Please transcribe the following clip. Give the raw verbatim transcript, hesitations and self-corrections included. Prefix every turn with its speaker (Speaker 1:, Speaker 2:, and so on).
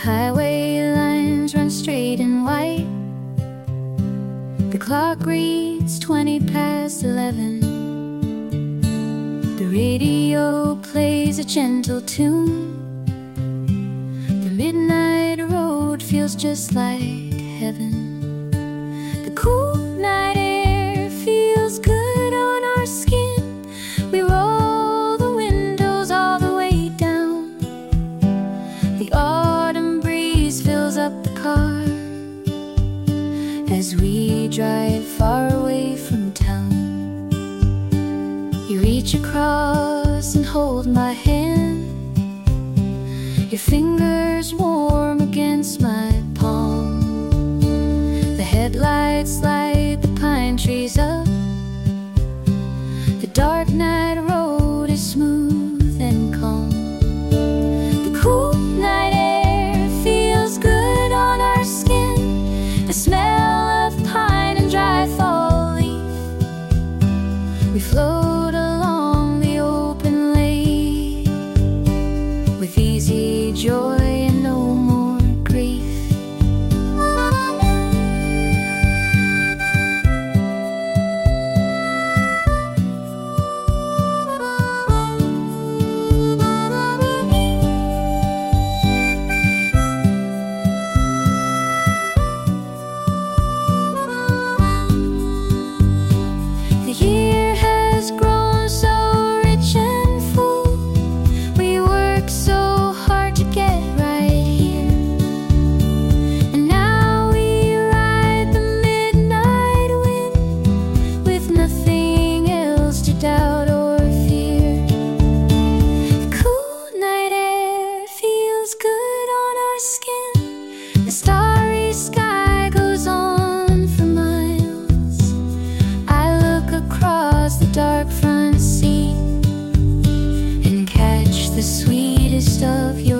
Speaker 1: highway lines run straight and white. The clock reads twenty past eleven. The radio plays a gentle tune. The midnight road feels just like heaven. The cool night air feels good on our skin. We roll the windows all the way down. The autumn breeze fills up the car as we drive far away from town. You reach across and hold my hand. Your fingers warm against my palm. The headlights light the pine trees up. The dark night road is smooth and calm. The cool night air feels good on our skin. The smell of pine and dry fall leaf. We float along the open lake with easy joy and no more grief. The year has grown so rich and full. We work so hard to get right here, and now we ride the midnight wind with nothing else to doubt or fear. The cool night air feels good on our skin. The starry sky goes on for miles. I look across the dark front seat and catch the sweetest of your